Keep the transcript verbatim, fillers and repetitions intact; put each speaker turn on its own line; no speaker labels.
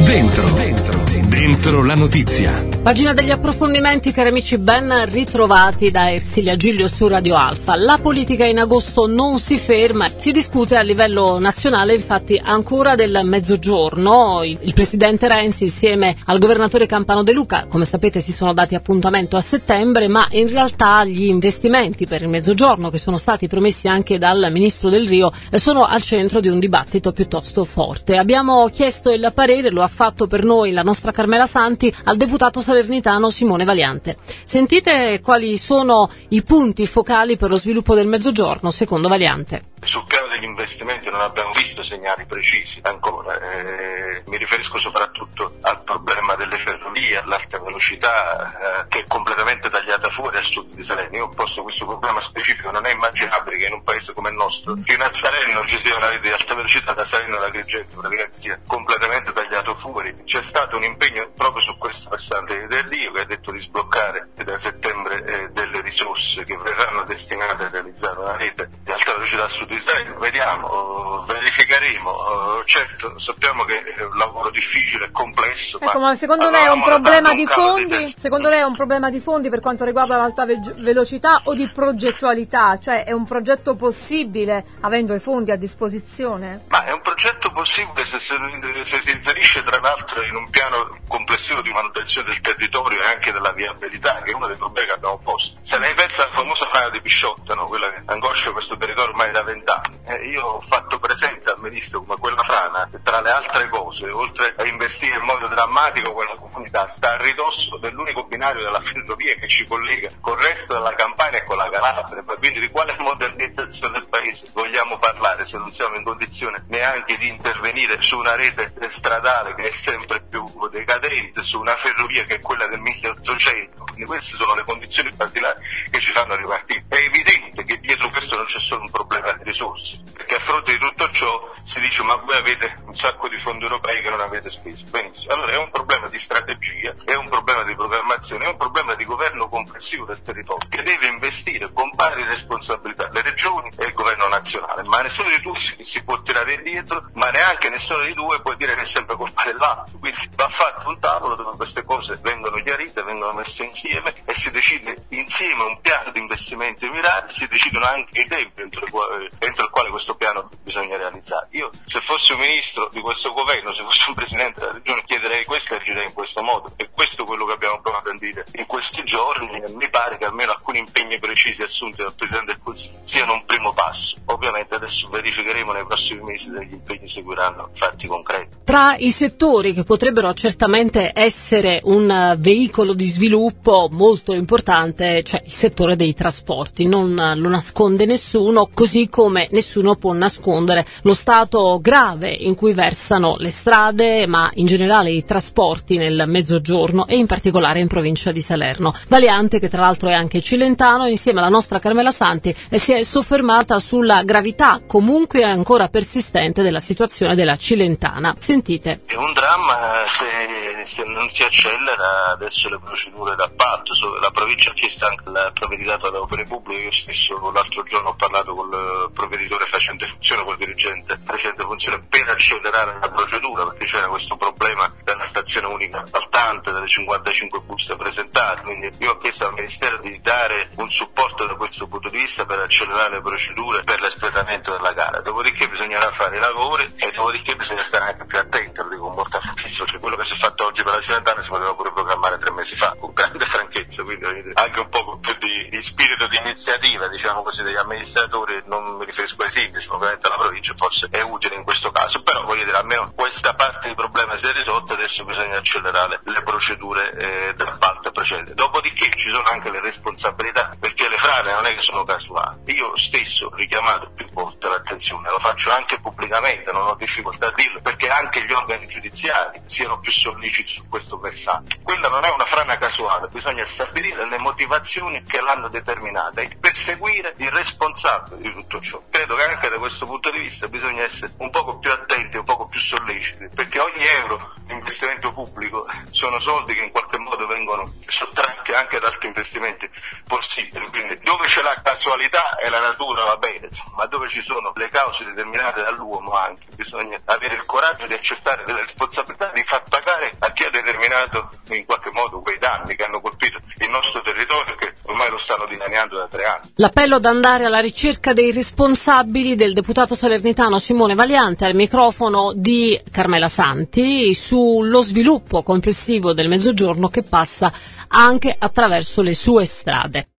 Dentro, dentro, dentro la notizia.
Pagina degli approfondimenti, cari amici, ben ritrovati da Ersilia Giglio su Radio Alfa. La politica in agosto non si ferma, si discute a livello nazionale infatti ancora del Mezzogiorno. Il, il presidente Renzi insieme al governatore Campano De Luca, come sapete, si sono dati appuntamento a settembre, ma in realtà gli investimenti per il Mezzogiorno che sono stati promessi anche dal ministro Del Rio sono al centro di un dibattito piuttosto forte. Abbiamo chiesto il parere, lo ha fatto per noi la nostra Carmela Santi, al deputato salernitano Simone Valiante. Sentite quali sono i punti focali per lo sviluppo del Mezzogiorno secondo Valiante.
Sul piano degli investimenti non abbiamo visto segnali precisi ancora, eh, mi riferisco soprattutto al problema delle ferrovie, all'alta velocità, eh, che è completamente tagliata fuori al sud di Salerno. Io ho posto questo problema specifico, non è immaginabile che in un paese come il nostro, fino a Salerno ci sia una rete di alta velocità, da Salerno alla Agrigento praticamente sia completamente tagliato fuori. C'è stato un impegno proprio su questo versante di Del Rio, che ha detto di sbloccare da settembre eh, delle risorse che verranno destinate a realizzare una rete di alta velocità al sud di Salerno. Vediamo, verificheremo. Certo, sappiamo che è un lavoro difficile e complesso.
Ecco, ma, ma secondo lei è un problema di fondi? Di secondo lei è un problema di fondi per quanto riguarda l'alta ve- velocità o di progettualità? Cioè è un progetto possibile avendo i fondi a disposizione?
Ma è un progetto possibile se, se, se si inserisce tra l'altro in un piano complessivo di manutenzione del territorio e anche della viabilità, che è uno dei problemi che abbiamo posto. Se lei pensa alla famosa frana di Pisciotta, no? Quella che angoscia questo territorio ormai da vent'anni, eh, io ho fatto presente al ministro come quella frana, tra le altre cose, oltre a investire in modo drammatico quella comunità, sta a ridosso dell'unico binario della ferrovia che ci collega col resto della Campania e con la Calabria. Quindi di quale modernizzazione del paese vogliamo parlare se non siamo in condizione neanche di intervenire su una rete stradale che è sempre più decadente, su una ferrovia che è quella del milleottocento? Quindi queste sono le condizioni basilari che ci fanno ripartire. È evidente che dietro questo non c'è solo un problema di risorse, perché a fronte di tutto ciò si dice ma voi avete un sacco di fondi europei che non avete speso. Benissimo, allora è un problema di strategia, è un problema di programmazione, è un problema di governo complessivo del territorio che deve investire con pari responsabilità le regioni e il governo nazionale, ma nessuno di due si, si può tirare indietro, ma neanche nessuno di due può dire che è sempre colpa dell'altro. Quindi va fatto un tavolo dove queste cose vengono chiarite, vengono messe insieme e si decide insieme un piano di investimenti mirati, si decidono anche i tempi entro i quali, entro il quale questo piano bisogna realizzare. Io, se fossi un ministro di questo governo, se fossi un presidente della regione, chiederei questo e agirei in questo modo. E questo è quello che abbiamo provato a dire in questi giorni, e mi pare che almeno alcuni impegni precisi assunti dal Presidente del Consiglio siano un primo passo. Ovviamente adesso verificheremo nei prossimi mesi se gli impegni seguiranno fatti concreti.
Tra i settori che potrebbero certamente essere un veicolo di sviluppo molto importante c'è il settore dei trasporti, non lo nasconde nessuno, così come nessuno può nascondere lo stato grave in cui versano le strade, ma in generale i trasporti nel Mezzogiorno e in particolare in provincia di Salerno. Valiante, che tra l'altro è anche cilentano, insieme alla nostra Carmela Santi si è soffermata sulla gravità comunque ancora persistente della situazione della Cilentana. Sentite.
È un dramma se, se non si accelera adesso le procedure d'appalto. La provincia ha chiesto anche il provveditorato alle opere pubbliche. Io stesso l'altro giorno ho parlato con il provveditore facente funzione, col dirigente facente funzione, per accelerare la procedura, perché c'era questo problema della stazione unica appaltante, delle cinquantacinque buste presentate. Quindi io ho chiesto al Ministero di dare un supporto da questo punto di vista per accelerare le procedure per l'espletamento della gara. Dopodiché bisognerà fare i lavori e dopodiché bisogna stare anche più attenti, lo dico con molta franchezza, cioè quello che si è fatto oggi per la Cilentana si poteva pure programmare tre mesi fa, con grande franchezza, quindi anche un po' più di, di spirito di iniziativa, diciamo così, degli amministratori. Non mi riferisco ai sindaci, ma ovviamente alla provincia forse è utile in questo caso, però voglio dire, almeno questa parte di problema si è risolta, adesso bisogna accelerare le procedure eh, d'appalto precedenti. Dopodiché ci sono anche le responsabilità, perché le frane non è che sono casuali. Io stesso ho richiamato più volte l'attenzione, lo faccio anche pubblicamente, non ho difficoltà a dirlo, perché anche gli organi giudiziari siano più solleciti su questo versante. Quella non è una frana casuale, bisogna stabilire le motivazioni che l'hanno determinata e perseguire il responsabile di tutto ciò. Credo che anche da questo punto di vista bisogna essere un poco più attenti, un poco più solleciti, perché ogni euro di investimento pubblico sono soldi che in qualche modo vengono sottratti anche ad altri investimenti possibili. Quindi dove c'è la casualità e la natura va bene, ma dove ci sono le cause determinate dall'uomo anche bisogna avere il coraggio di accettare delle responsabilità di far pagare a chi ha determinato in qualche modo quei danni che hanno colpito il nostro territorio, che ormai lo stanno dilaniando da tre anni.
L'appello ad andare alla ricerca dei responsabili del deputato salernitano Simone Valiante al microfono di Carmela Santi sullo sviluppo complessivo del Mezzogiorno che passa anche attraverso le sue strade.